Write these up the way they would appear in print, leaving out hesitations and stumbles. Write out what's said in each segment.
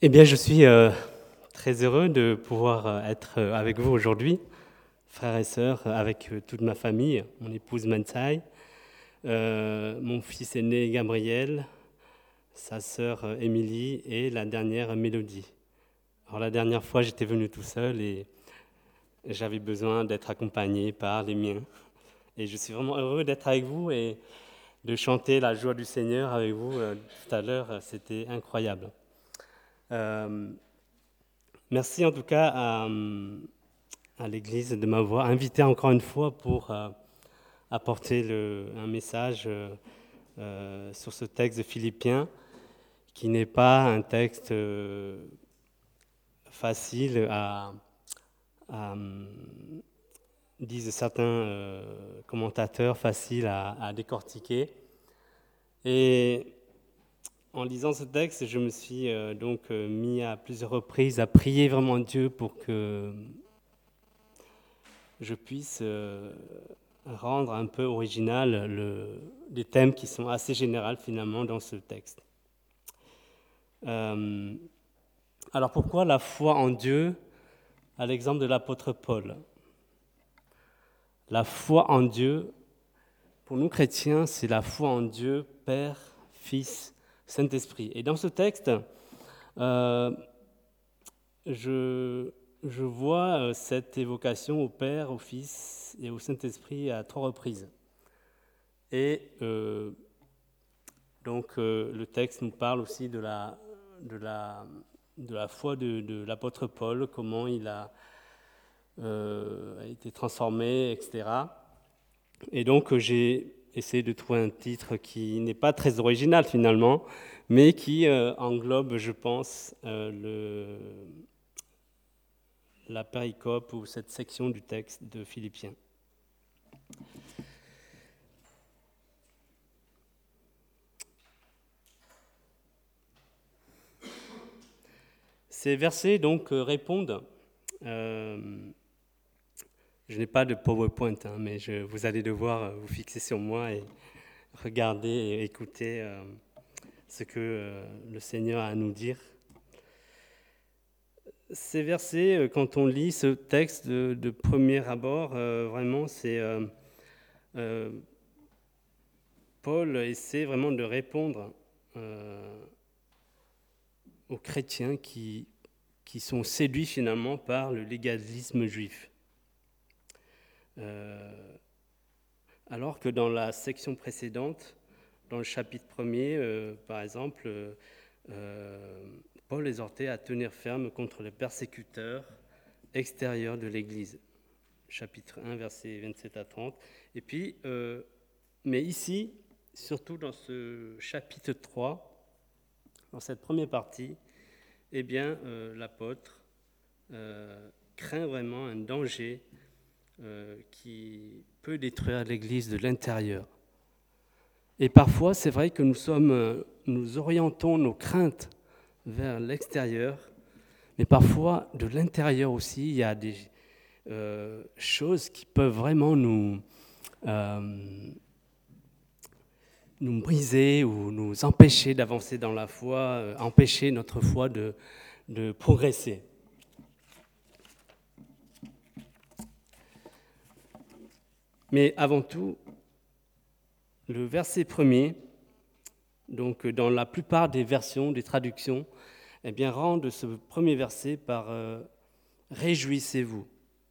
Eh bien, je suis très heureux de pouvoir être avec vous aujourd'hui, frères et sœurs, avec toute ma famille, mon épouse Mansai, mon fils aîné Gabriel, sa sœur Émilie et la dernière Mélodie. Alors la dernière fois, j'étais venu tout seul et j'avais besoin d'être accompagné par les miens. Et je suis vraiment heureux d'être avec vous et de chanter la joie du Seigneur avec vous tout à l'heure. C'était incroyable. Merci en tout cas à l'Église de m'avoir invité encore une fois pour apporter un message sur ce texte de Philippiens, qui n'est pas un texte facile disent certains commentateurs, facile à décortiquer. Et en lisant ce texte, je me suis donc mis à plusieurs reprises à prier vraiment Dieu pour que je puisse rendre un peu original des thèmes qui sont assez généraux finalement dans ce texte. Alors pourquoi la foi en Dieu à l'exemple de l'apôtre Paul? La foi en Dieu, pour nous chrétiens, c'est la foi en Dieu, Père, Fils, Saint-Esprit. Et dans ce texte, je vois cette évocation au Père, au Fils et au Saint-Esprit à 3 reprises. Et donc le texte nous parle aussi de la foi de l'apôtre Paul, comment il a été transformé, etc. Et donc j'ai essayé de trouver un titre qui n'est pas très original finalement, mais qui englobe, je pense, la péricope ou cette section du texte de Philippiens. Ces versets donc répondent. Je n'ai pas de PowerPoint, mais vous allez devoir vous fixer sur moi et regarder et écouter ce que le Seigneur a à nous dire. Ces versets, quand on lit ce texte de premier abord, vraiment, c'est Paul essaie vraiment de répondre aux chrétiens qui sont séduits finalement par le légalisme juif. Alors que dans la section précédente, dans le chapitre 1er, par exemple, Paul exhortait à tenir ferme contre les persécuteurs extérieurs de l'Église. Chapitre 1, versets 27 à 30. Et puis, mais ici, surtout dans ce chapitre 3, dans cette première partie, eh bien, l'apôtre craint vraiment un danger qui peut détruire l'Église de l'intérieur. Et parfois, c'est vrai que nous orientons nos craintes vers l'extérieur, mais parfois, de l'intérieur aussi, il y a des choses qui peuvent vraiment nous briser ou nous empêcher d'avancer dans la foi, empêcher notre foi de progresser. Mais avant tout, le verset premier, donc dans la plupart des versions, des traductions, eh bien, rendent ce premier verset par réjouissez-vous,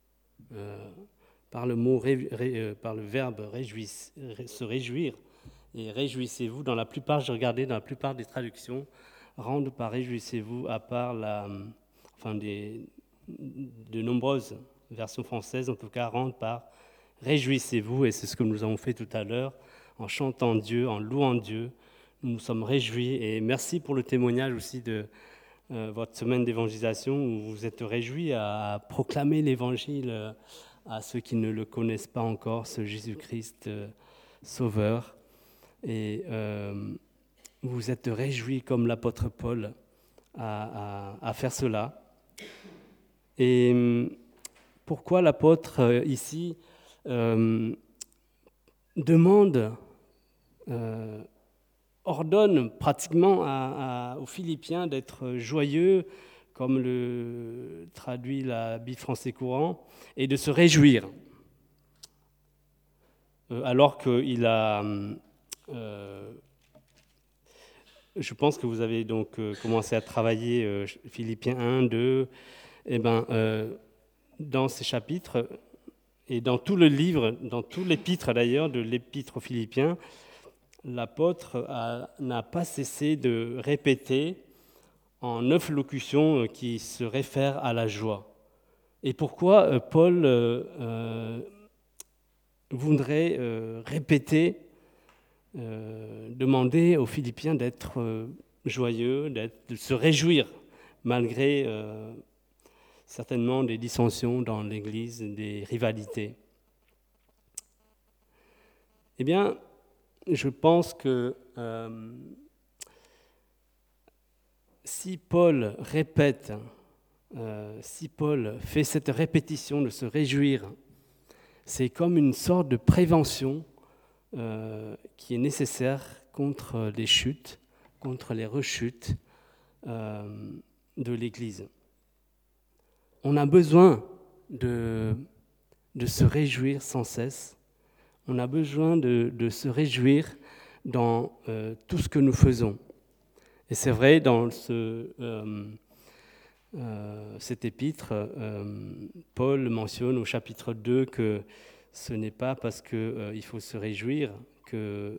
par le verbe se réjouir et réjouissez-vous. Dans la plupart, j'ai regardé, dans la plupart des traductions, rendent par réjouissez-vous, à part de nombreuses versions françaises, en tout cas, rendent par réjouissez-vous, et c'est ce que nous avons fait tout à l'heure, en chantant Dieu, en louant Dieu. Nous nous sommes réjouis, et merci pour le témoignage aussi de votre semaine d'évangélisation, où vous êtes réjouis à proclamer l'évangile à ceux qui ne le connaissent pas encore, ce Jésus-Christ sauveur. Et vous êtes réjouis comme l'apôtre Paul à faire cela. Et pourquoi l'apôtre ici demande ordonne pratiquement aux Philippiens d'être joyeux, comme le traduit la Bible français courant, et de se réjouir. Alors qu'il a... je pense que vous avez donc commencé à travailler Philippiens 1, 2, et dans ces chapitres, et dans tout le livre, dans tout l'épître d'ailleurs, de l'épître aux Philippiens, l'apôtre n'a pas cessé de répéter en 9 locutions qui se réfèrent à la joie. Et pourquoi Paul voudrait répéter, demander aux Philippiens d'être joyeux, de se réjouir, malgré certainement des dissensions dans l'Église, des rivalités. Eh bien, je pense que si Paul répète, si Paul fait cette répétition de se réjouir, c'est comme une sorte de prévention qui est nécessaire contre les chutes, contre les rechutes de l'Église. On a besoin de se réjouir sans cesse. On a besoin de se réjouir dans tout ce que nous faisons. Et c'est vrai, dans cet épître, Paul mentionne au chapitre 2 que ce n'est pas parce qu'il faut se réjouir que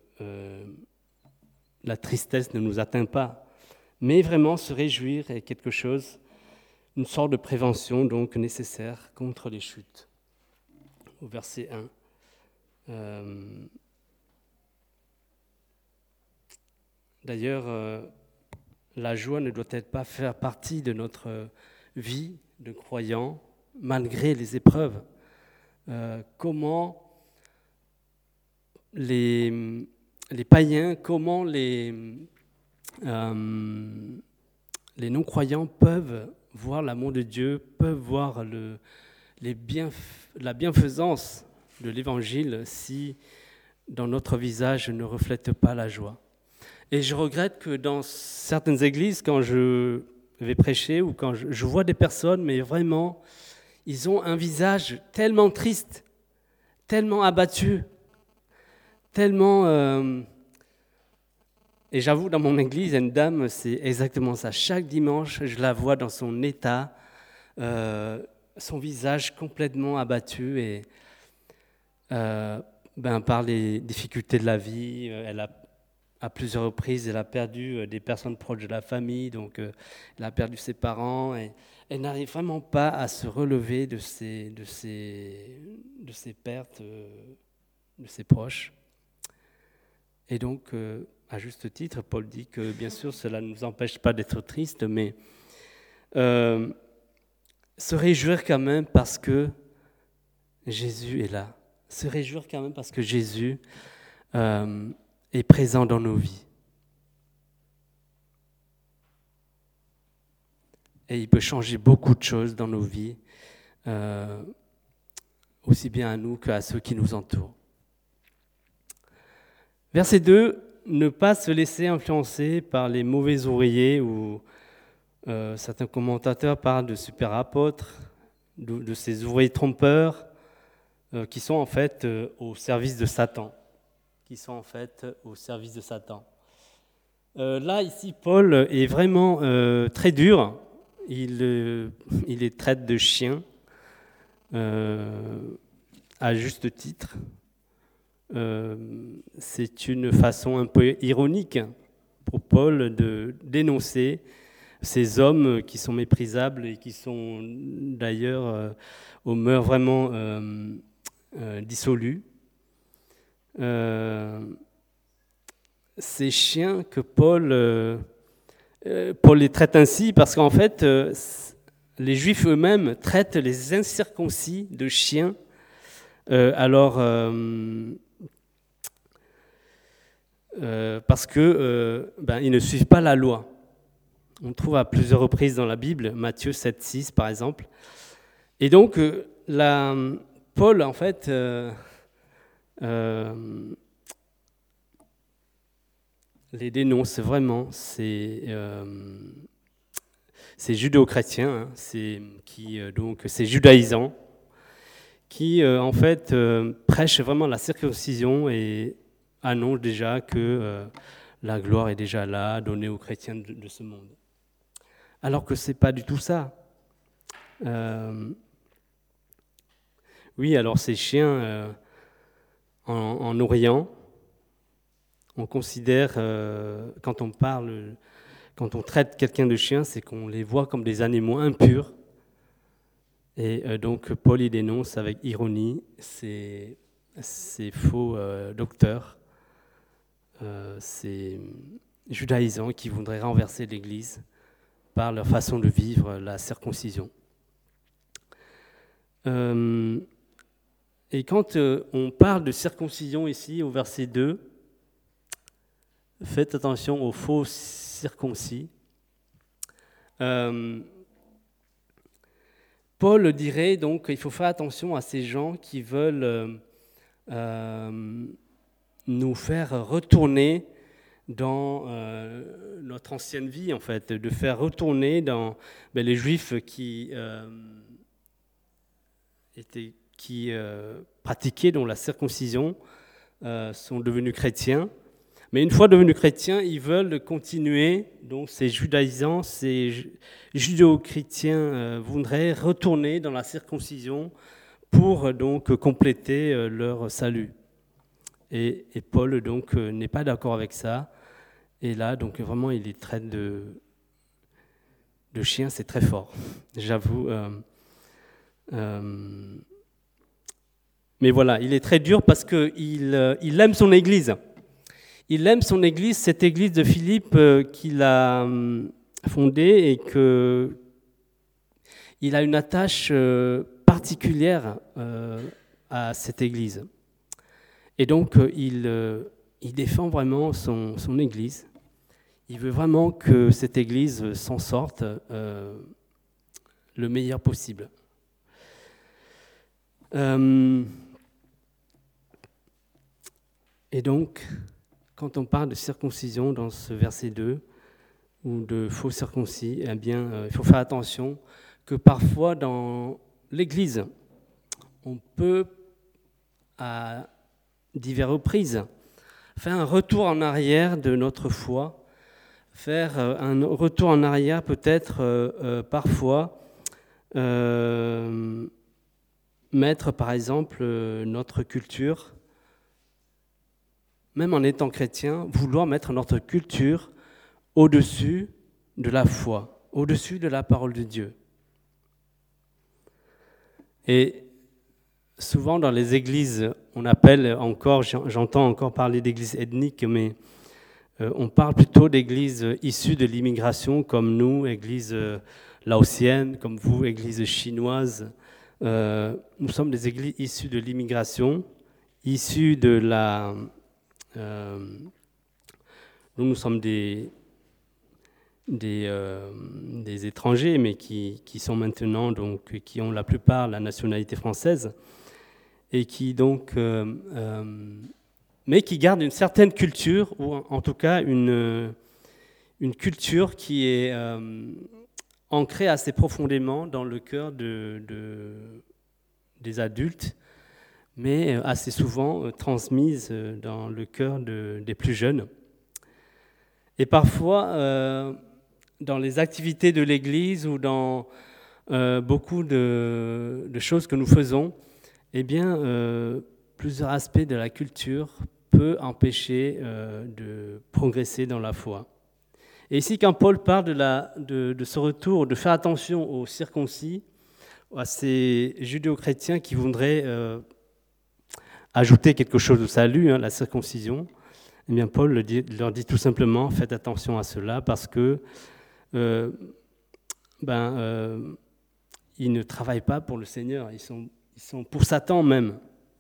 la tristesse ne nous atteint pas, mais vraiment se réjouir est quelque chose, une sorte de prévention donc nécessaire contre les chutes. Au verset 1. D'ailleurs, la joie ne doit-elle pas faire partie de notre vie de croyant, malgré les épreuves? Comment les païens, comment les non-croyants peuvent voir l'amour de Dieu, peuvent voir la bienfaisance de l'Évangile si dans notre visage ne reflète pas la joie. Et je regrette que dans certaines églises, quand je vais prêcher ou quand je vois des personnes, mais vraiment, ils ont un visage tellement triste, tellement abattu, tellement... Et j'avoue, dans mon église, il y a une dame, c'est exactement ça. Chaque dimanche, je la vois dans son état, son visage complètement abattu et par les difficultés de la vie, elle a à plusieurs reprises, elle a perdu des personnes proches de la famille, donc elle a perdu ses parents et elle n'arrive vraiment pas à se relever de ses pertes, de ses proches. Et donc, à juste titre, Paul dit que bien sûr, cela ne nous empêche pas d'être tristes, mais se réjouir quand même parce que Jésus est là. Se réjouir quand même parce que Jésus est présent dans nos vies. Et il peut changer beaucoup de choses dans nos vies, aussi bien à nous qu'à ceux qui nous entourent. Verset 2, ne pas se laisser influencer par les mauvais ouvriers, ou certains commentateurs parlent de super apôtres, de ces ouvriers trompeurs qui sont en fait au service de Satan. Là, ici, Paul est vraiment très dur. Il les traite de chiens, à juste titre. C'est une façon un peu ironique pour Paul de dénoncer ces hommes qui sont méprisables et qui sont d'ailleurs aux mœurs vraiment dissolues. Ces chiens que Paul les traite ainsi parce qu'en fait, les Juifs eux-mêmes traitent les incirconcis de chiens. Parce que ils ne suivent pas la loi. On trouve à plusieurs reprises dans la Bible, Matthieu 7,6 par exemple. Et donc, Paul, en fait, les dénonce vraiment. C'est judéo-chrétien, hein, c'est judaïsant, qui en fait prêche vraiment la circoncision et annonce déjà que la gloire est déjà là, donnée aux chrétiens de ce monde. Alors que c'est pas du tout ça. Oui, alors ces chiens en Orient, on considère, quand on traite quelqu'un de chien, c'est qu'on les voit comme des animaux impurs. Et donc Paul y dénonce avec ironie ces faux docteurs, ces judaïsants qui voudraient renverser l'Église par leur façon de vivre la circoncision. Et quand on parle de circoncision ici, au verset 2, faites attention aux faux circoncis. Paul dirait donc qu'il faut faire attention à ces gens qui veulent nous faire retourner dans notre ancienne vie, en fait, de faire retourner dans les Juifs qui pratiquaient donc la circoncision, sont devenus chrétiens. Mais une fois devenus chrétiens, ils veulent continuer, donc ces judaïsants, ces judéo-chrétiens voudraient retourner dans la circoncision pour donc compléter leur salut. Et Paul donc n'est pas d'accord avec ça. Et là, donc vraiment, il les traite de chiens, c'est très fort, j'avoue. Mais voilà, il est très dur parce qu'il aime son Église. Il aime son Église, cette Église de Philippe qu'il a fondée et qu'il a une attache particulière à cette Église. Et donc, il défend vraiment son Église. Il veut vraiment que cette Église s'en sorte le meilleur possible. Et donc, quand on parle de circoncision dans ce verset 2, ou de faux circoncis, eh bien, il faut faire attention que parfois dans l'Église, on peut, à diverses reprises, faire un retour en arrière de notre foi, faire un retour en arrière peut-être parfois, mettre par exemple notre culture, même en étant chrétien, vouloir mettre notre culture au-dessus de la foi, au-dessus de la parole de Dieu. Et souvent dans les églises, on appelle encore, j'entends encore parler d'églises ethniques, mais on parle plutôt d'églises issues de l'immigration, comme nous, églises laotiennes, comme vous, églises chinoises. Nous sommes des églises issues de l'immigration, issues de la... nous sommes des étrangers, mais qui sont maintenant, donc, qui ont la plupart la nationalité française, et qui donc, mais qui gardent une certaine culture, ou en tout cas une culture qui est ancrée assez profondément dans le cœur des adultes, mais assez souvent transmise dans le cœur des plus jeunes. Et parfois, dans les activités de l'Église ou dans beaucoup de choses que nous faisons, eh bien, plusieurs aspects de la culture peuvent empêcher de progresser dans la foi. Et ici, quand Paul parle de ce retour, de faire attention aux circoncis, à ces judéo-chrétiens qui voudraient ajouter quelque chose au salut, la circoncision, eh bien Paul leur dit tout simplement, faites attention à cela parce que ils ne travaillent pas pour le Seigneur, ils sont pour Satan même.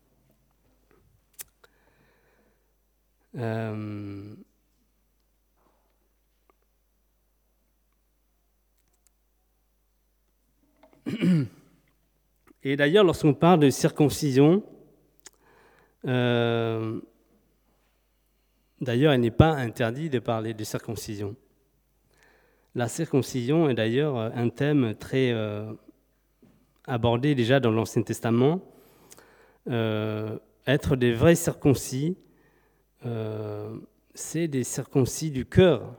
Et d'ailleurs, lorsqu'on parle de circoncision, D'ailleurs, il n'est pas interdit de parler de circoncision. La circoncision est d'ailleurs un thème très abordé déjà dans l'Ancien Testament. Être des vrais circoncis, c'est des circoncis du cœur,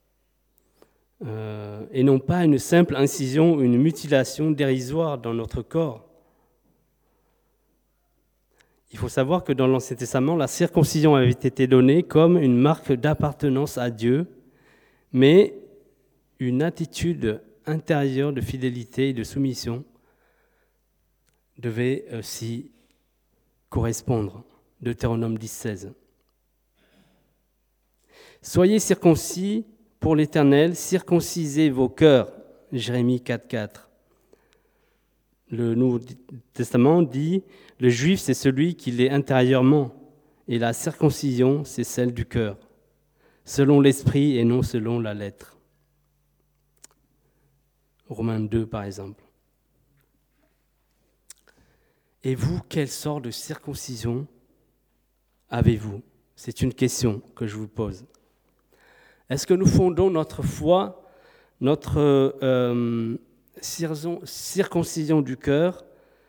et non pas une simple incision, une mutilation dérisoire dans notre corps. Il faut savoir que dans l'Ancien Testament, la circoncision avait été donnée comme une marque d'appartenance à Dieu, mais une attitude intérieure de fidélité et de soumission devait aussi correspondre. Deutéronome 10,16. Soyez circoncis pour l'Éternel, circoncisez vos cœurs. Jérémie 4,4. Le Nouveau Testament dit « Le juif, c'est celui qui l'est intérieurement, et la circoncision, c'est celle du cœur, selon l'esprit et non selon la lettre. » Romains 2, par exemple. Et vous, quelle sorte de circoncision avez-vous ? C'est une question que je vous pose. Est-ce que nous fondons notre foi, notre circoncision du cœur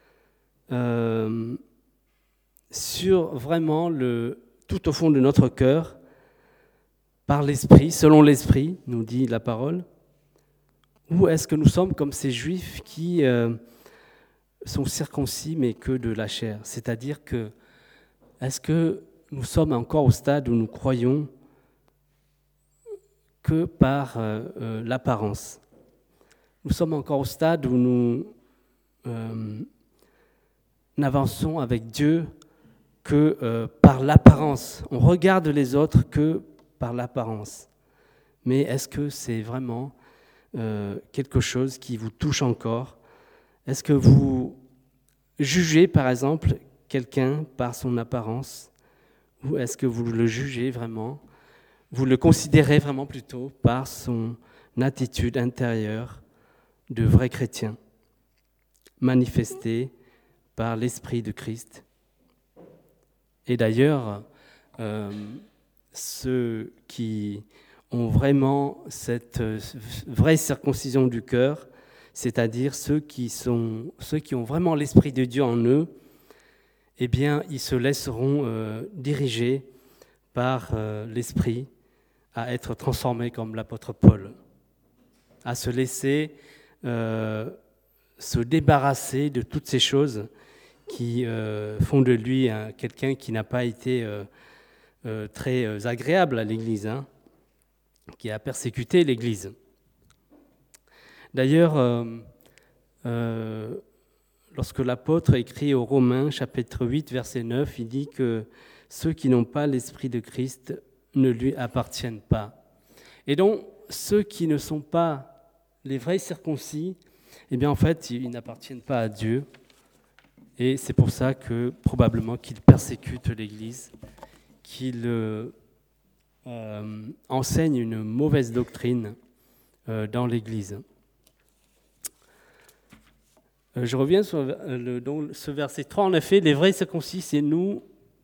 sur vraiment tout au fond de notre cœur, par l'esprit, selon l'esprit, nous dit la parole, ou est-ce que nous sommes comme ces juifs qui sont circoncis mais que de la chair? C'est-à-dire que, est-ce que nous sommes encore au stade où nous croyons que par l'apparence? Nous sommes encore au stade où nous n'avançons avec Dieu que par l'apparence. On regarde les autres que par l'apparence. Mais est-ce que c'est vraiment quelque chose qui vous touche encore? Est-ce que vous jugez, par exemple, quelqu'un par son apparence? Ou est-ce que vous le jugez vraiment? Vous le considérez vraiment plutôt par son attitude intérieure de vrai chrétien, manifestée par l'Esprit de Christ. Et d'ailleurs, ceux qui ont vraiment cette vraie circoncision du cœur, c'est-à-dire ceux qui ont vraiment l'Esprit de Dieu en eux, eh bien, ils se laisseront diriger par l'Esprit à être transformés comme l'apôtre Paul, à se laisser se débarrasser de toutes ces choses qui font de lui quelqu'un qui n'a pas été très agréable à l'Église, qui a persécuté l'Église. D'ailleurs, lorsque l'apôtre écrit aux Romains, chapitre 8, verset 9, il dit que ceux qui n'ont pas l'Esprit de Christ ne lui appartiennent pas. Et donc, ceux qui ne sont pas les vrais circoncis, eh bien en fait, ils n'appartiennent pas à Dieu. Et c'est pour ça que probablement qu'ils persécutent l'Église, qu'ils enseignent une mauvaise doctrine dans l'Église. Je reviens sur ce verset 3. En effet, les vrais circoncis, c'est nous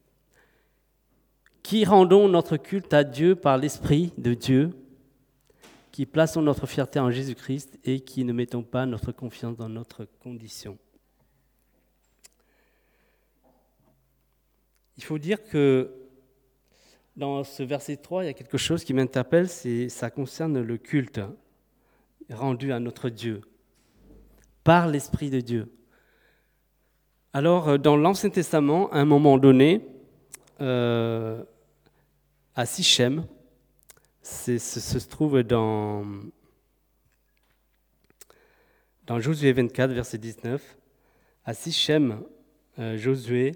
qui rendons notre culte à Dieu par l'Esprit de Dieu, qui plaçons notre fierté en Jésus-Christ et qui ne mettons pas notre confiance dans notre condition. Il faut dire que dans ce verset 3, il y a quelque chose qui m'interpelle, ça concerne le culte rendu à notre Dieu, par l'Esprit de Dieu. Alors, dans l'Ancien Testament, à un moment donné, à Sichem, se trouve dans Josué 24, verset 19, à Sichem, Josué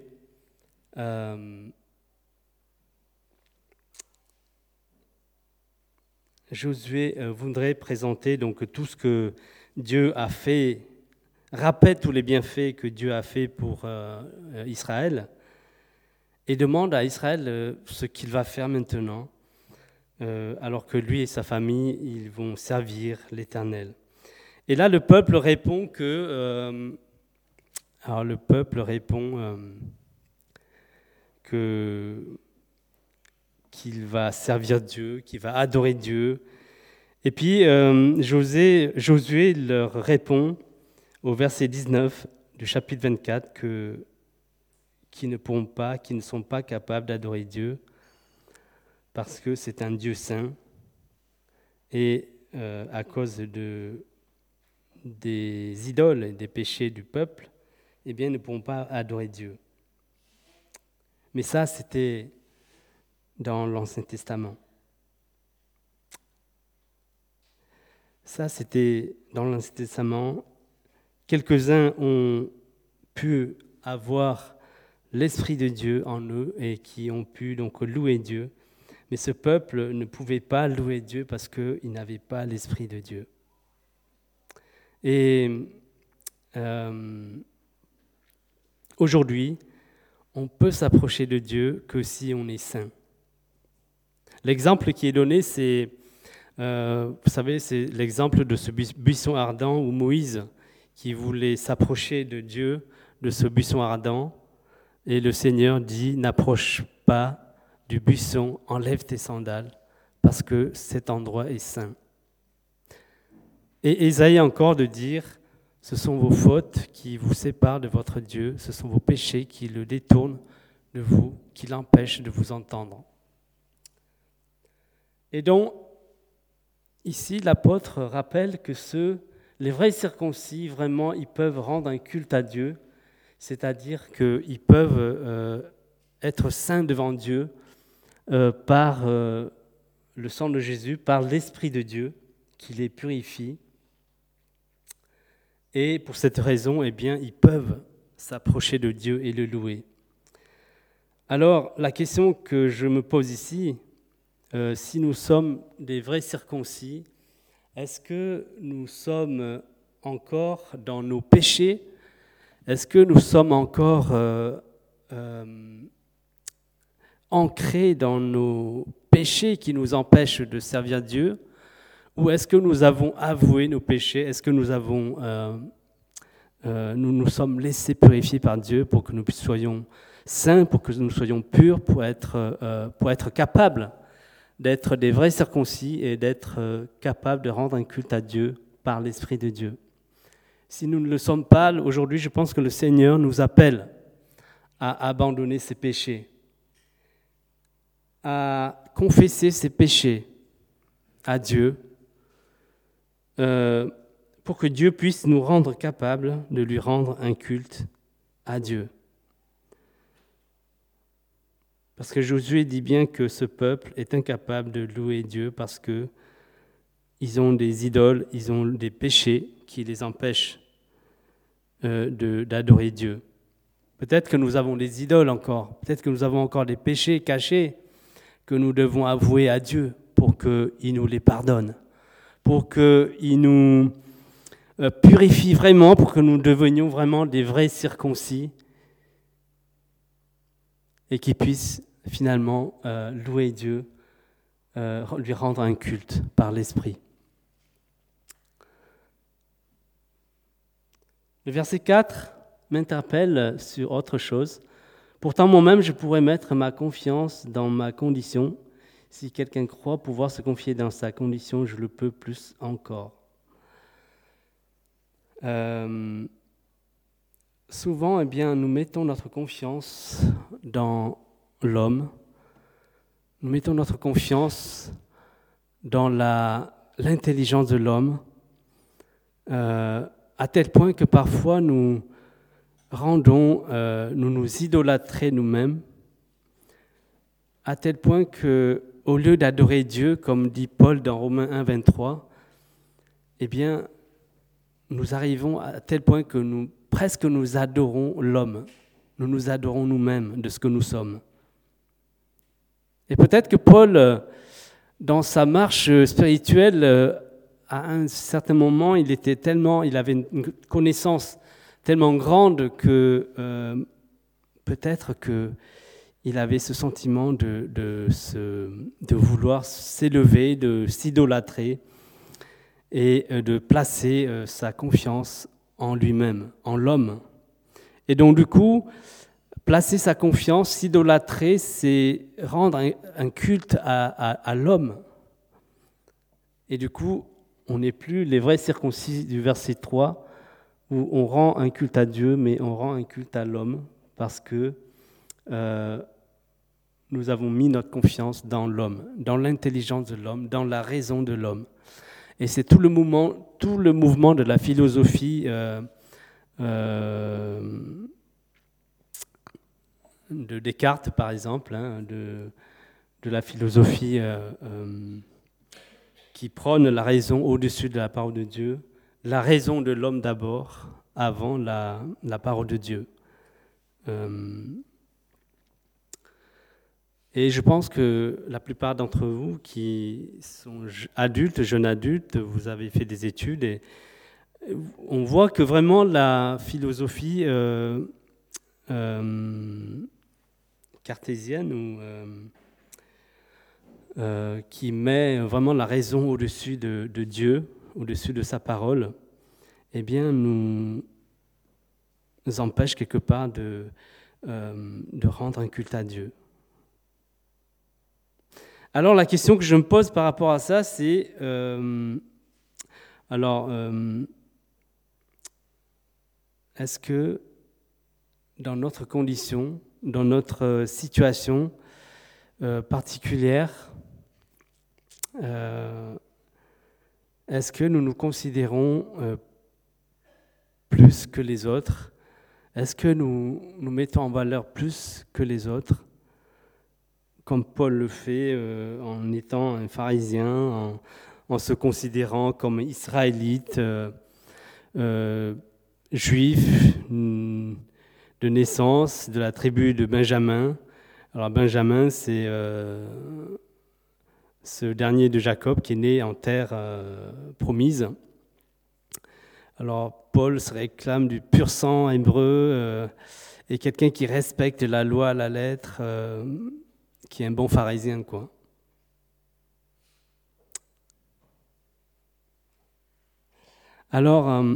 voudrait présenter donc tout ce que Dieu a fait, rappelle tous les bienfaits que Dieu a fait pour Israël, et demande à Israël ce qu'il va faire maintenant, alors que lui et sa famille, ils vont servir l'Éternel. Et là, le peuple répond qu'il va servir Dieu, qu'il va adorer Dieu. Et puis Josué leur répond au verset 19 du chapitre 24 qu'ils ne sont pas capables d'adorer Dieu parce que c'est un Dieu saint et à cause des idoles et des péchés du peuple, eh bien, ils ne pourront pas adorer Dieu. Mais ça, c'était dans l'Ancien Testament. Ça, c'était dans l'Ancien Testament. Quelques-uns ont pu avoir l'Esprit de Dieu en eux et qui ont pu donc louer Dieu. Mais ce peuple ne pouvait pas louer Dieu parce qu'il n'avait pas l'Esprit de Dieu. Et aujourd'hui, on peut s'approcher de Dieu que si on est saint. L'exemple qui est donné, c'est, vous savez, c'est l'exemple de ce buisson ardent où Moïse, qui voulait s'approcher de Dieu, de ce buisson ardent, et le Seigneur dit, n'approche pas du buisson, enlève tes sandales, parce que cet endroit est saint. Et Ésaïe encore de dire, ce sont vos fautes qui vous séparent de votre Dieu, ce sont vos péchés qui le détournent de vous, qui l'empêchent de vous entendre. Et donc, ici, l'apôtre rappelle que les vrais circoncis, vraiment, ils peuvent rendre un culte à Dieu, c'est-à-dire qu'ils peuvent être saints devant Dieu par le sang de Jésus, par l'Esprit de Dieu qui les purifie. Et pour cette raison, eh bien, ils peuvent s'approcher de Dieu et le louer. Alors, la question que je me pose ici, si nous sommes des vrais circoncis, est-ce que nous sommes encore dans nos péchés? Est-ce que nous sommes encore ancrés dans nos péchés qui nous empêchent de servir Dieu? Ou est-ce que nous avons avoué nos péchés? Est-ce que nous nous sommes laissés purifier par Dieu pour que nous soyons saints, pour que nous soyons purs, pour être capables d'être des vrais circoncis et d'être capables de rendre un culte à Dieu par l'Esprit de Dieu? Si nous ne le sommes pas, aujourd'hui, je pense que le Seigneur nous appelle à abandonner ses péchés, à confesser ses péchés à Dieu, pour que Dieu puisse nous rendre capables de lui rendre un culte à Dieu. Parce que Josué dit bien que ce peuple est incapable de louer Dieu parce qu'ils ont des idoles, ils ont des péchés qui les empêchent d'adorer Dieu. Peut-être que nous avons des idoles encore, peut-être que nous avons encore des péchés cachés que nous devons avouer à Dieu pour qu'il nous les pardonne, pour qu'il nous purifie vraiment, pour que nous devenions vraiment des vrais circoncis et qui puisse finalement louer Dieu, lui rendre un culte par l'Esprit. Le verset 4 m'interpelle sur autre chose. Pourtant, moi-même, je pourrais mettre ma confiance dans ma condition. Si quelqu'un croit pouvoir se confier dans sa condition, je le peux plus encore. Souvent, eh bien, nous mettons notre confiance dans l'homme. Nous mettons notre confiance dans l'intelligence de l'homme, à tel point que parfois nous nous idolâtrons nous-mêmes, à tel point qu'au lieu d'adorer Dieu, comme dit Paul dans Romains 1, 23, eh bien, nous arrivons à tel point que nous adorons l'homme. Nous nous adorons nous-mêmes de ce que nous sommes. Et peut-être que Paul, dans sa marche spirituelle, à un certain moment, il avait une connaissance tellement grande que peut-être qu'il avait ce sentiment de vouloir s'élever, de s'idolâtrer et de placer sa confiance en lui-même, en l'homme. Et donc du coup, placer sa confiance, s'idolâtrer, c'est rendre un culte à l'homme. Et du coup, on n'est plus les vrais circoncis du verset 3, où on rend un culte à Dieu, mais on rend un culte à l'homme, parce que nous avons mis notre confiance dans l'homme, dans l'intelligence de l'homme, dans la raison de l'homme. Et c'est tout le mouvement de la philosophie de Descartes, par exemple, de la philosophie qui prône la raison au-dessus de la parole de Dieu, la raison de l'homme d'abord, avant la parole de Dieu. Et je pense que la plupart d'entre vous qui sont adultes, jeunes adultes, vous avez fait des études et on voit que vraiment la philosophie cartésienne qui met vraiment la raison au-dessus de Dieu, au-dessus de sa parole, eh bien nous empêche quelque part de rendre un culte à Dieu. Alors la question que je me pose par rapport à ça, c'est est-ce que dans notre condition, dans notre situation particulière, est-ce que nous nous considérons plus que les autres? Est-ce que nous nous mettons en valeur plus que les autres, comme Paul le fait en étant un pharisien, en se considérant comme israélite, juif de naissance, de la tribu de Benjamin. Alors Benjamin, c'est ce dernier de Jacob qui est né en terre promise. Alors Paul se réclame du pur sang hébreu et quelqu'un qui respecte la loi à la lettre, qui est un bon pharisien, quoi. Alors,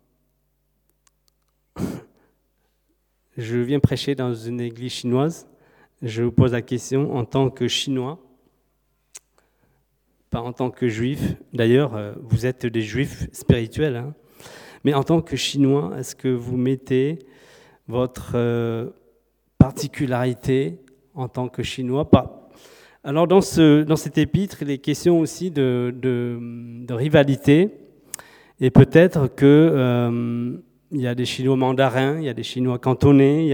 je viens prêcher dans une église chinoise. Je vous pose la question en tant que Chinois, pas en tant que Juif. D'ailleurs, vous êtes des Juifs spirituels, hein. Mais en tant que Chinois, est-ce que vous mettez votre particularité en tant que Chinois? Pas. Alors dans cet épître, il est question aussi de rivalité. Et peut-être que il y a des Chinois mandarins, il y a des Chinois cantonais,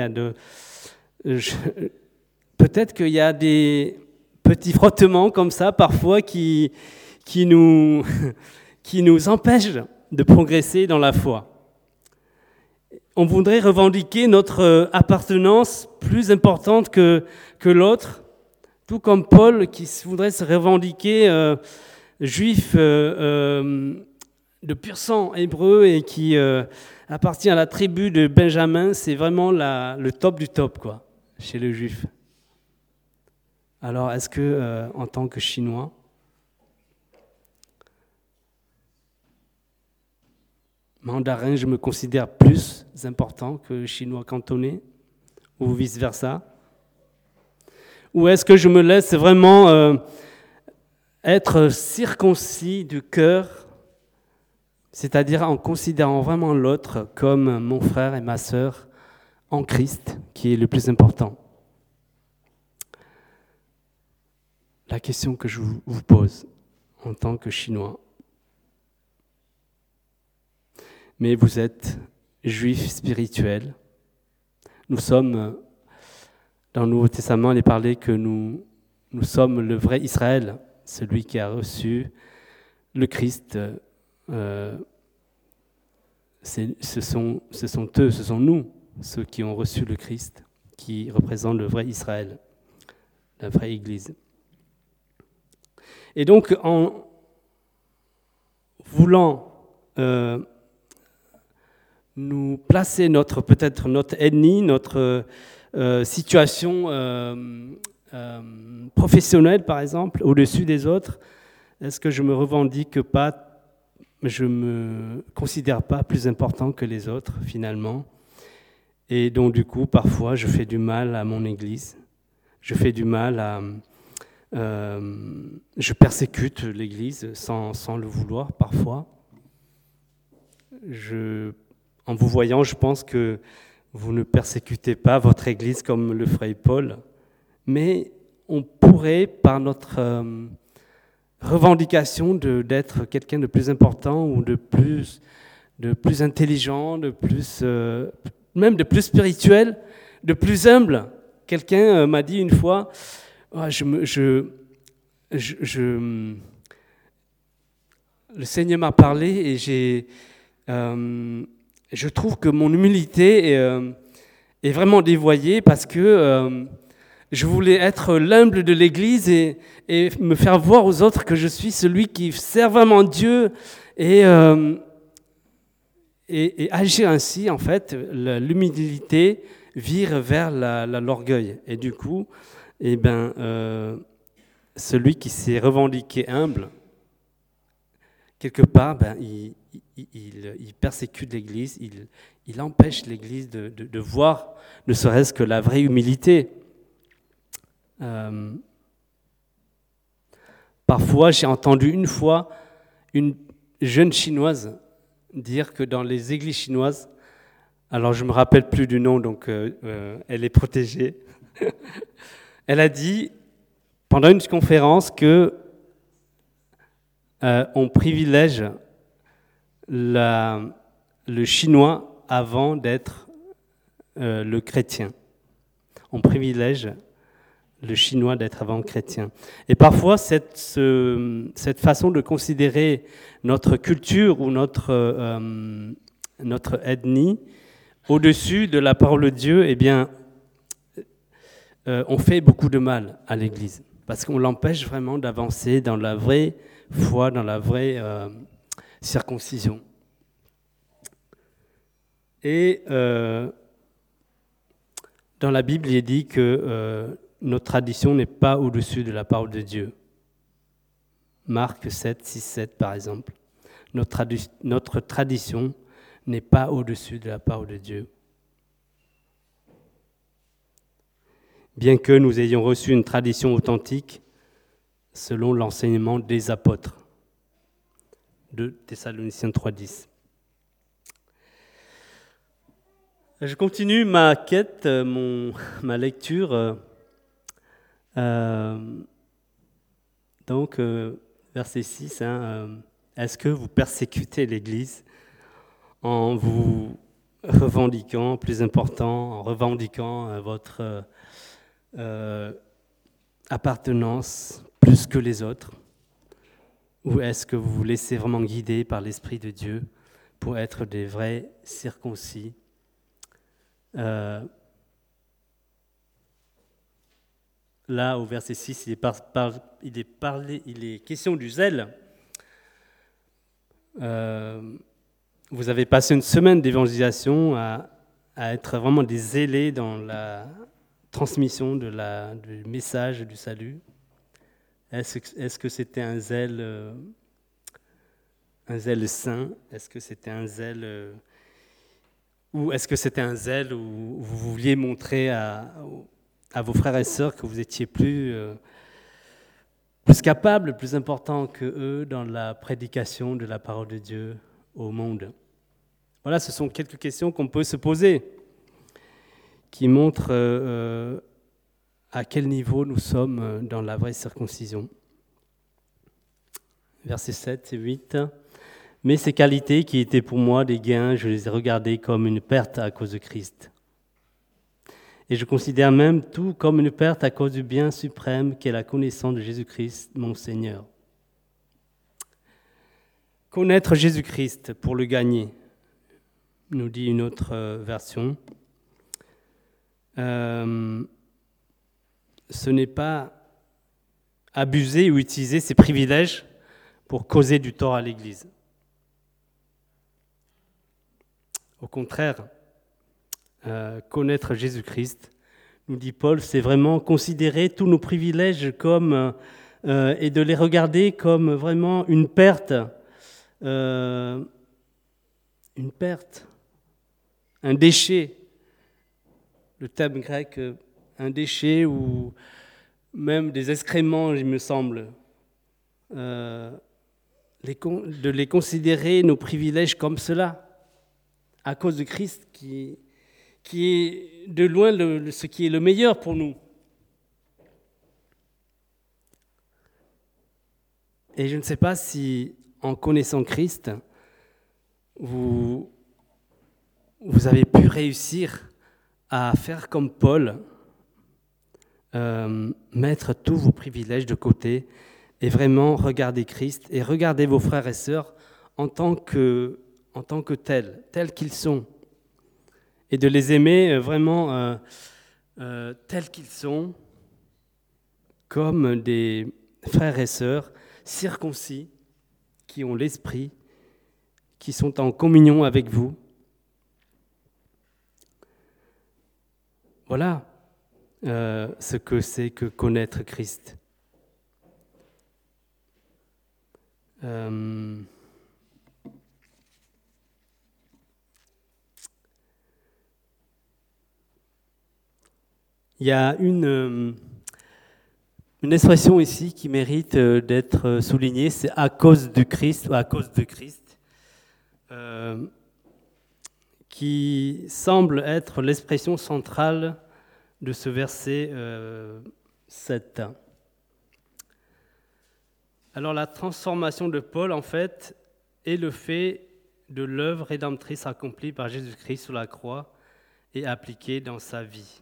peut-être qu'il y a des petits frottements comme ça parfois qui nous empêchent de progresser dans la foi. On voudrait revendiquer notre appartenance plus importante que l'autre, tout comme Paul qui voudrait se revendiquer juif de pur sang hébreu et qui appartient à la tribu de Benjamin. C'est vraiment le top du top, quoi, chez le juif. Alors, est-ce que, en tant que Chinois, mandarin, je me considère plus important que Chinois cantonais, ou vice-versa? Ou est-ce que je me laisse vraiment être circoncis du cœur, c'est-à-dire en considérant vraiment l'autre comme mon frère et ma sœur en Christ, qui est le plus important? La question que je vous pose en tant que Chinois. Mais vous êtes juifs spirituels. Nous sommes, dans le Nouveau Testament, il est parlé que nous sommes le vrai Israël, celui qui a reçu le Christ. Ce sont eux, ce sont nous, ceux qui ont reçu le Christ, qui représentent le vrai Israël, la vraie Église. Et donc, en voulant nous placer peut-être notre ennemi, notre situation professionnelle, par exemple, au-dessus des autres, est-ce que je me revendique pas, je me considère pas plus important que les autres, finalement? Et donc du coup, parfois, je fais du mal à mon Église. Je fais du mal à... je persécute l'Église sans le vouloir parfois. En vous voyant, je pense que vous ne persécutez pas votre Église comme le ferait Paul, mais on pourrait, par notre revendication d'être quelqu'un de plus important ou de plus intelligent, même de plus spirituel, de plus humble. Quelqu'un m'a dit une fois, le Seigneur m'a parlé et je trouve que mon humilité est vraiment dévoyée parce que je voulais être l'humble de l'Église et me faire voir aux autres que je suis celui qui sert vraiment Dieu et agir ainsi, en fait, l'humilité vire vers l'orgueil. Et du coup, celui qui s'est revendiqué humble, quelque part, il persécute l'Église, il empêche l'Église de voir ne serait-ce que la vraie humilité. Parfois, j'ai entendu une fois une jeune chinoise dire que dans les églises chinoises, alors je ne me rappelle plus du nom, donc elle est protégée, elle a dit pendant une conférence que on privilège le chinois avant d'être le chrétien. On privilège le chinois d'être avant chrétien. Et parfois, cette façon de considérer notre culture ou notre ethnie au-dessus de la parole de Dieu, eh bien, on fait beaucoup de mal à l'Église parce qu'on l'empêche vraiment d'avancer dans la vraie foi, dans la vraie circoncision. Et dans la Bible, il est dit que notre tradition n'est pas au-dessus de la parole de Dieu. Marc 7, 6, 7 par exemple. Notre tradition n'est pas au-dessus de la parole de Dieu. Bien que nous ayons reçu une tradition authentique selon l'enseignement des apôtres. 2 Thessaloniciens 3, 10. Je continue ma quête, ma lecture. Donc, verset 6, est-ce que vous persécutez l'Église en vous revendiquant plus important, en revendiquant votre appartenance plus que les autres? Ou est-ce que vous vous laissez vraiment guider par l'Esprit de Dieu pour être des vrais circoncis? Là, au verset 6, il est question du zèle. Vous avez passé une semaine d'évangélisation à être vraiment des zélés dans la transmission du message du salut. Est-ce que c'était un zèle saint? Est-ce que c'était un zèle ou est-ce que c'était un zèle où vous vouliez montrer à vos frères et sœurs que vous étiez plus capables, plus importants que eux dans la prédication de la parole de Dieu au monde? Voilà, ce sont quelques questions qu'on peut se poser, qui montrent à quel niveau nous sommes dans la vraie circoncision. Versets 7 et 8. Mais ces qualités qui étaient pour moi des gains, je les ai regardées comme une perte à cause de Christ. Et je considère même tout comme une perte à cause du bien suprême qu'est la connaissance de Jésus-Christ, mon Seigneur. Connaître Jésus-Christ pour le gagner, nous dit une autre version. Ce n'est pas abuser ou utiliser ses privilèges pour causer du tort à l'Église. Au contraire, connaître Jésus-Christ, nous dit Paul, c'est vraiment considérer tous nos privilèges comme et de les regarder comme vraiment une perte, un déchet le terme grec, un déchet ou même des excréments, il me semble. De les considérer nos privilèges comme cela, à cause de Christ qui est de loin ce qui est le meilleur pour nous. Et je ne sais pas si, en connaissant Christ, vous avez pu réussir à faire comme Paul, mettre tous vos privilèges de côté et vraiment regarder Christ et regarder vos frères et sœurs en tant que tels qu'ils sont, et de les aimer vraiment tels qu'ils sont, comme des frères et sœurs circoncis, qui ont l'esprit, qui sont en communion avec vous. Voilà ce que c'est que connaître Christ. Il y a une expression ici qui mérite d'être soulignée, c'est à cause du Christ ou à cause de Christ, qui semble être l'expression centrale de ce verset 7. Alors la transformation de Paul, en fait, est le fait de l'œuvre rédemptrice accomplie par Jésus-Christ sur la croix et appliquée dans sa vie.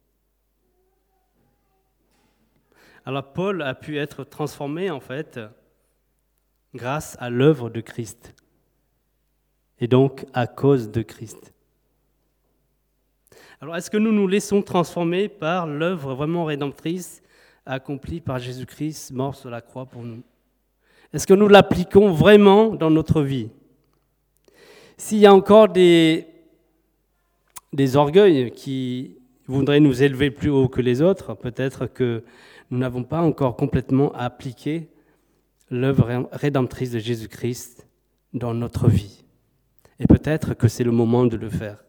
Alors Paul a pu être transformé, en fait, grâce à l'œuvre de Christ, et donc à cause de Christ. Alors est-ce que nous nous laissons transformer par l'œuvre vraiment rédemptrice accomplie par Jésus-Christ, mort sur la croix pour nous ? Est-ce que nous l'appliquons vraiment dans notre vie ? S'il y a encore des orgueils qui voudraient nous élever plus haut que les autres, peut-être que nous n'avons pas encore complètement appliqué l'œuvre rédemptrice de Jésus-Christ dans notre vie. Et peut-être que c'est le moment de le faire.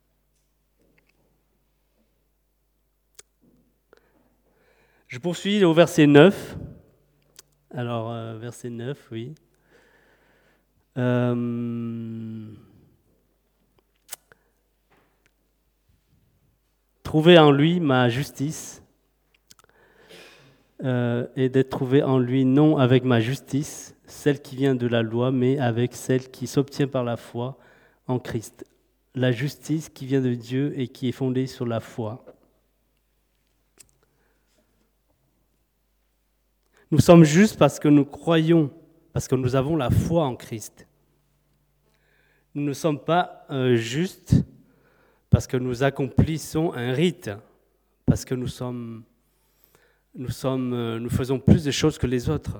Je poursuis au verset 9. Alors, verset 9, oui. Trouver en lui ma justice, et d'être trouvé en lui non avec ma justice, celle qui vient de la loi, mais avec celle qui s'obtient par la foi en Christ. La justice qui vient de Dieu et qui est fondée sur la foi. Nous sommes justes parce que nous croyons, parce que nous avons la foi en Christ. Nous ne sommes pas justes parce que nous accomplissons un rite, parce que nous faisons plus de choses que les autres.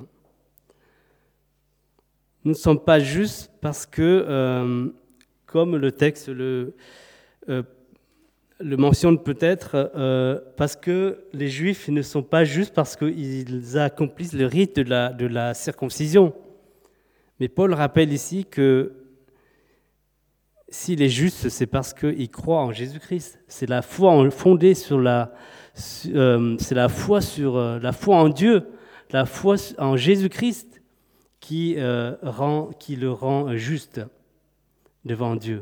Nous ne sommes pas justes parce que, comme le texte le mentionne peut-être, parce que les Juifs ne sont pas justes parce qu'ils accomplissent le rite de la circoncision. Mais Paul rappelle ici que s'il est juste, c'est parce qu'il croit en Jésus-Christ. C'est la foi fondée sur c'est la foi en Dieu, la foi en Jésus-Christ qui le rend juste devant Dieu.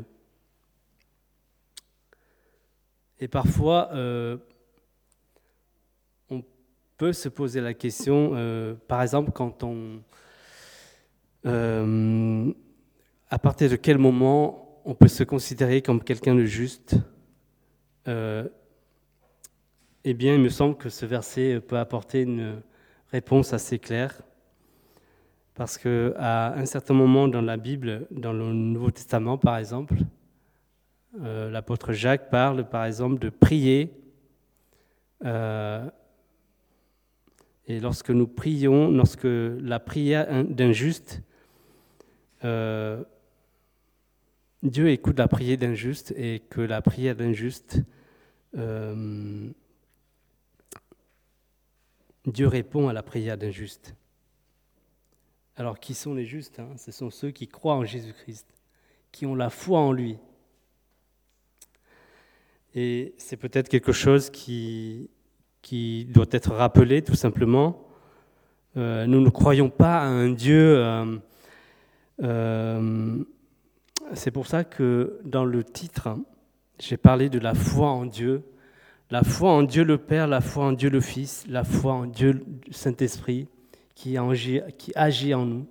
Et parfois, on peut se poser la question, par exemple, à partir de quel moment on peut se considérer comme quelqu'un de juste. Eh bien, il me semble que ce verset peut apporter une réponse assez claire, parce qu'à un certain moment dans la Bible, dans le Nouveau Testament par exemple, l'apôtre Jacques parle par exemple de prier, et lorsque nous prions, lorsque la prière d'un juste, Dieu écoute la prière d'un juste, et que la prière d'un juste, Dieu répond à la prière d'un juste. Alors, qui sont les justes ? Ce sont ceux qui croient en Jésus-Christ, qui ont la foi en lui. Et c'est peut-être quelque chose qui doit être rappelé tout simplement. Nous ne croyons pas à un Dieu. C'est pour ça que dans le titre, j'ai parlé de la foi en Dieu. La foi en Dieu le Père, la foi en Dieu le Fils, la foi en Dieu le Saint-Esprit qui agit en nous.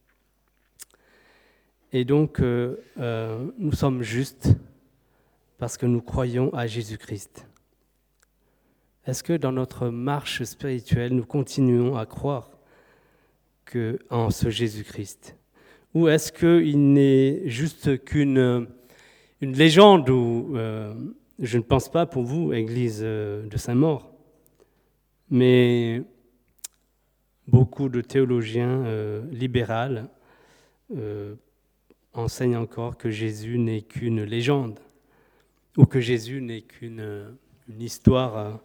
Et donc, nous sommes justes parce que nous croyons à Jésus-Christ. Est-ce que dans notre marche spirituelle, nous continuons à croire en ce Jésus-Christ? Ou est-ce qu'il n'est juste qu'une légende ou je ne pense pas pour vous, Église de Saint-Maur, mais beaucoup de théologiens libéraux enseignent encore que Jésus n'est qu'une légende ou que Jésus n'est qu'une histoire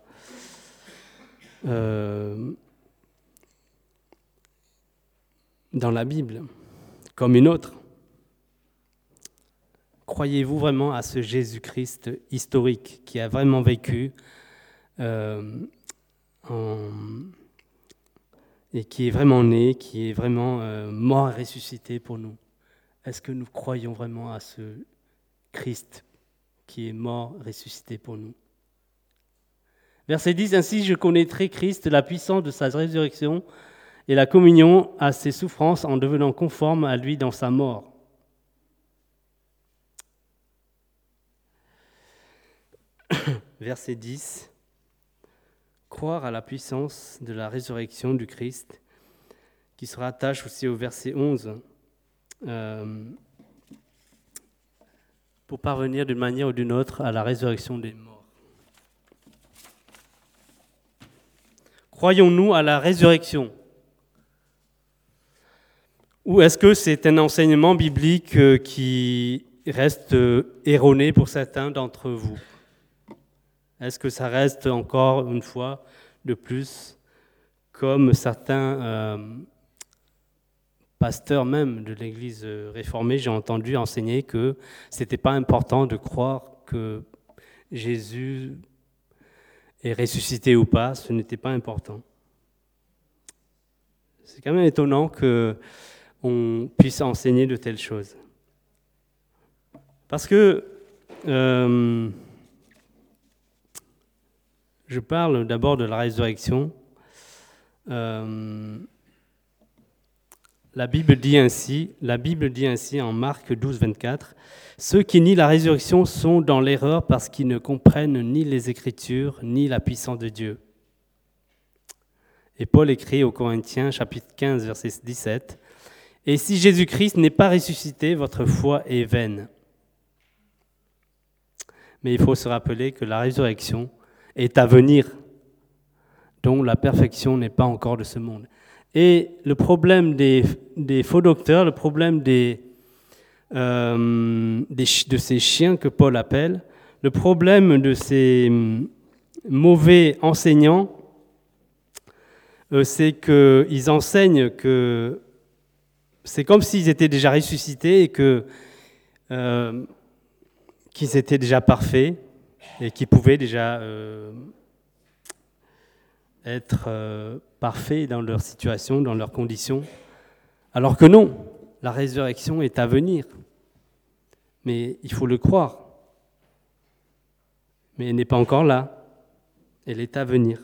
dans la Bible, comme une autre. Croyez-vous vraiment à ce Jésus-Christ historique qui a vraiment vécu et qui est vraiment né, qui est vraiment mort et ressuscité pour nous? Est-ce que nous croyons vraiment à ce Christ qui est mort, ressuscité pour nous? Verset 10, « Ainsi je connaîtrai Christ, la puissance de sa résurrection et la communion à ses souffrances en devenant conforme à lui dans sa mort. » Verset 10, « Croire à la puissance de la résurrection du Christ » qui se rattache aussi au verset 11, pour parvenir d'une manière ou d'une autre à la résurrection des morts. Croyons-nous à la résurrection? Ou est-ce que c'est un enseignement biblique qui reste erroné pour certains d'entre vous? Est-ce que ça reste encore une fois de plus comme certains pasteurs même de l'Église réformée, j'ai entendu enseigner que ce n'était pas important de croire que Jésus est ressuscité ou pas, ce n'était pas important. C'est quand même étonnant qu'on puisse enseigner de telles choses. Parce que je parle d'abord de la résurrection. La Bible dit ainsi en Marc 12, 24, « Ceux qui nient la résurrection sont dans l'erreur parce qu'ils ne comprennent ni les Écritures, ni la puissance de Dieu. » Et Paul écrit aux Corinthiens, chapitre 15, verset 17, « Et si Jésus-Christ n'est pas ressuscité, votre foi est vaine. » Mais il faut se rappeler que la résurrection est à venir, dont la perfection n'est pas encore de ce monde. Et le problème des faux docteurs, le problème de ces chiens que Paul appelle, le problème de ces mauvais enseignants, c'est qu'ils enseignent que c'est comme s'ils étaient déjà ressuscités et qu'ils étaient déjà parfaits et qu'ils pouvaient déjà être parfaits dans leur situation, dans leurs conditions, alors que non, la résurrection est à venir. Mais il faut le croire. Mais elle n'est pas encore là, elle est à venir.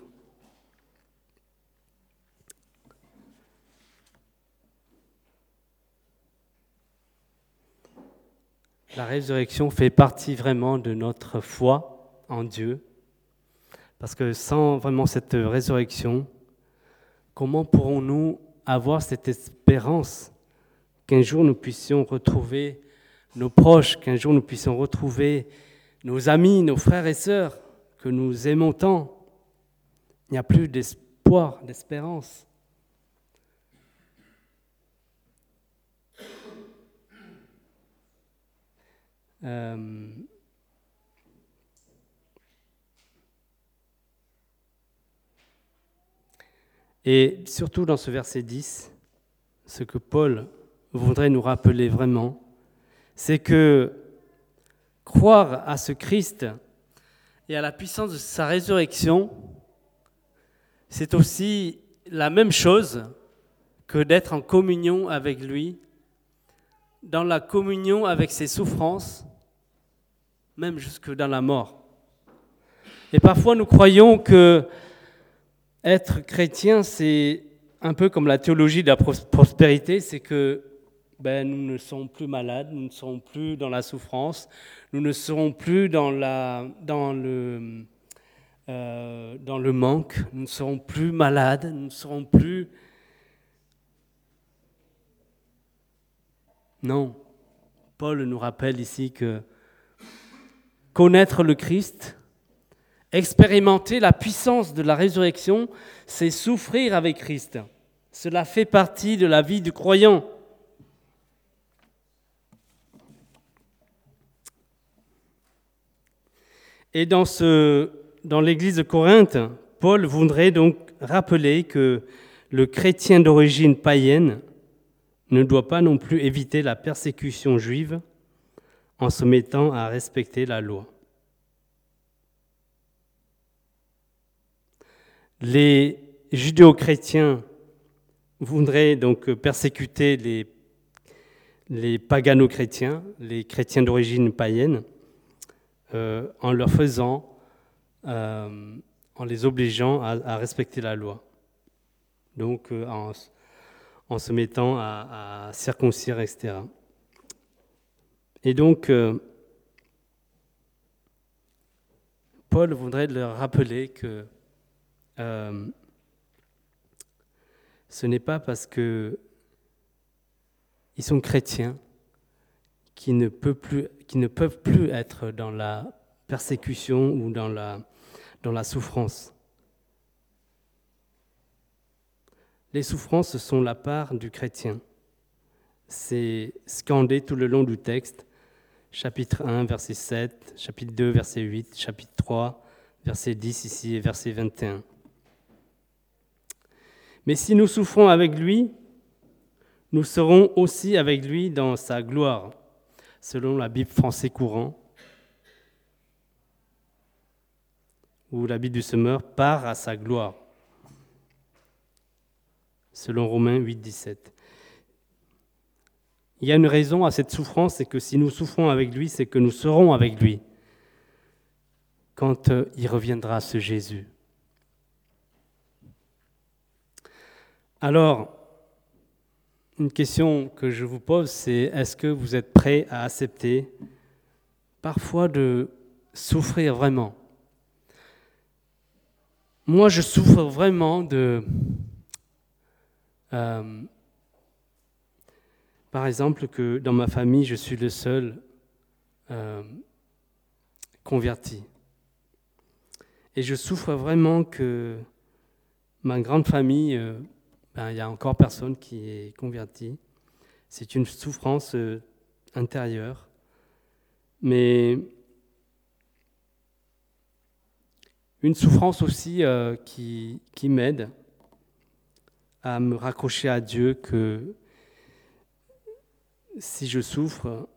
La résurrection fait partie vraiment de notre foi en Dieu, parce que sans vraiment cette résurrection, comment pourrons-nous avoir cette espérance qu'un jour nous puissions retrouver nos proches, qu'un jour nous puissions retrouver nos amis, nos frères et sœurs que nous aimons tant? Il n'y a plus d'espoir, d'espérance. Et surtout dans ce verset 10, ce que Paul voudrait nous rappeler vraiment, c'est que croire à ce Christ et à la puissance de sa résurrection, c'est aussi la même chose que d'être en communion avec lui, dans la communion avec ses souffrances, même jusque dans la mort. Et parfois nous croyons que être chrétien, c'est un peu comme la théologie de la prospérité, c'est que nous ne serons plus malades, nous ne serons plus dans la souffrance, nous ne serons plus dans le manque, nous ne serons plus malades, nous ne serons plus... Non, Paul nous rappelle ici que connaître le Christ, expérimenter la puissance de la résurrection, c'est souffrir avec Christ. Cela fait partie de la vie du croyant. Et dans l'église de Corinthe, Paul voudrait donc rappeler que le chrétien d'origine païenne ne doit pas non plus éviter la persécution juive en se mettant à respecter la loi. Les judéo-chrétiens voudraient donc persécuter les pagano-chrétiens, les chrétiens d'origine païenne, en leur faisant, en les obligeant à respecter la loi. Donc en se mettant à circoncire, etc. Et donc, Paul voudrait leur rappeler que ce n'est pas parce qu'ils sont chrétiens qu'ils ne peuvent plus être dans la persécution ou dans la souffrance. Les souffrances sont la part du chrétien. C'est scandé tout le long du texte. Chapitre 1, verset 7, chapitre 2, verset 8, chapitre 3, verset 10 ici et verset 21. Mais si nous souffrons avec lui, nous serons aussi avec lui dans sa gloire, selon la Bible français courant, où la Bible du semeur part à sa gloire, selon Romains 8, 17. Il y a une raison à cette souffrance, c'est que si nous souffrons avec lui, c'est que nous serons avec lui quand il reviendra, ce Jésus. Alors, une question que je vous pose, c'est est-ce que vous êtes prêts à accepter parfois de souffrir vraiment? Moi, je souffre vraiment par exemple, que dans ma famille, je suis le seul converti. Et je souffre vraiment que ma grande famille, il y a encore personne qui est converti. C'est une souffrance intérieure. Mais une souffrance aussi qui m'aide à me raccrocher à Dieu, que si je souffre,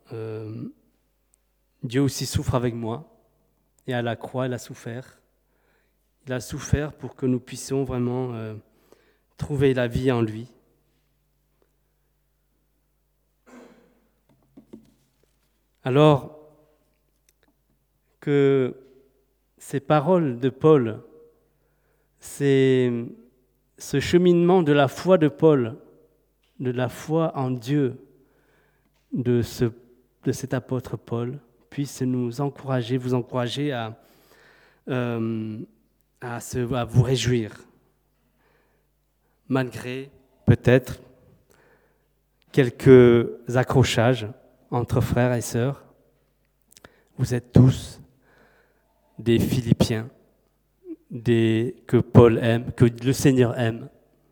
Dieu aussi souffre avec moi. Et à la croix, il a souffert. Il a souffert pour que nous puissions vraiment trouver la vie en lui. Alors que ces paroles de Paul, c'est ce cheminement de la foi de Paul, de la foi en Dieu, de cet apôtre Paul, puisse nous encourager, vous encourager à vous réjouir, malgré peut-être quelques accrochages entre frères et sœurs. Vous êtes tous des Philippiens, que Paul aime, que le Seigneur aime.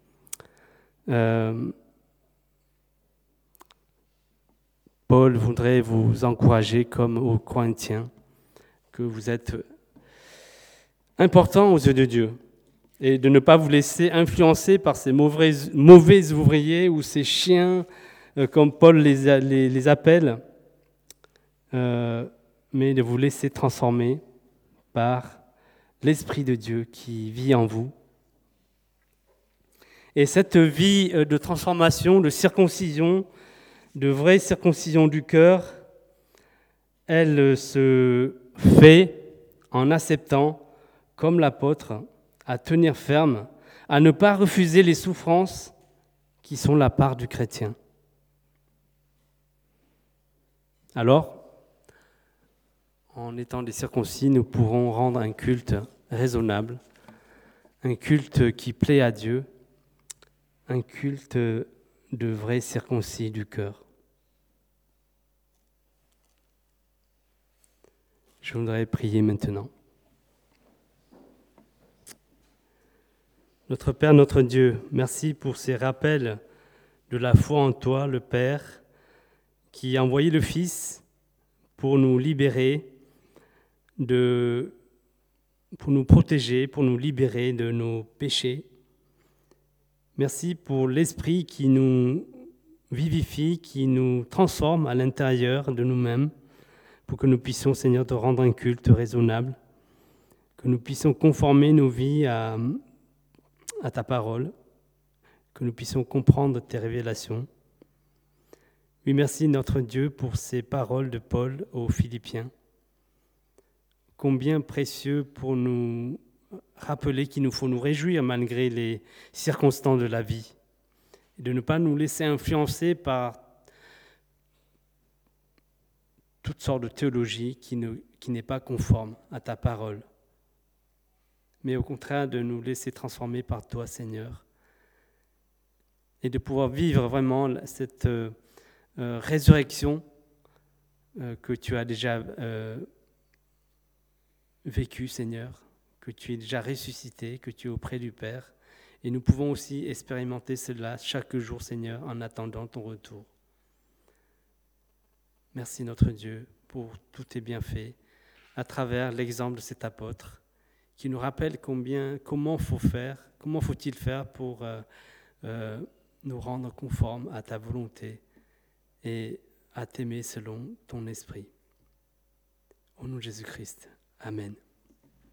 Paul voudrait vous encourager comme aux Corinthiens, que vous êtes importants aux yeux de Dieu, et de ne pas vous laisser influencer par ces mauvais ouvriers ou ces chiens, comme Paul les appelle, mais de vous laisser transformer par l'Esprit de Dieu qui vit en vous. Et cette vie de transformation, de circoncision, de vraie circoncision du cœur, elle se fait en acceptant, comme l'apôtre, à tenir ferme, à ne pas refuser les souffrances qui sont la part du chrétien. Alors, en étant des circoncis, nous pourrons rendre un culte raisonnable, un culte qui plaît à Dieu, un culte de vrais circoncis du cœur. Je voudrais prier maintenant. Notre Père, notre Dieu, merci pour ces rappels de la foi en toi, le Père, qui a envoyé le Fils pour nous libérer, pour nous protéger, pour nous libérer de nos péchés. Merci pour l'Esprit qui nous vivifie, qui nous transforme à l'intérieur de nous-mêmes, pour que nous puissions, Seigneur, te rendre un culte raisonnable, que nous puissions conformer nos vies à ta parole, que nous puissions comprendre tes révélations. Oui, merci notre Dieu pour ces paroles de Paul aux Philippiens. Combien précieux pour nous rappeler qu'il nous faut nous réjouir malgré les circonstances de la vie, et de ne pas nous laisser influencer par toutes sortes de théologie qui n'est pas conforme à ta parole, mais au contraire de nous laisser transformer par toi, Seigneur, et de pouvoir vivre vraiment cette résurrection que tu as déjà vécue, Seigneur, que tu es déjà ressuscité, que tu es auprès du Père. Et nous pouvons aussi expérimenter cela chaque jour, Seigneur, en attendant ton retour. Merci notre Dieu pour tous tes bienfaits à travers l'exemple de cet apôtre qui nous rappelle comment faut-il faire pour nous rendre conformes à ta volonté et à t'aimer selon ton esprit. Au nom de Jésus-Christ. Amen.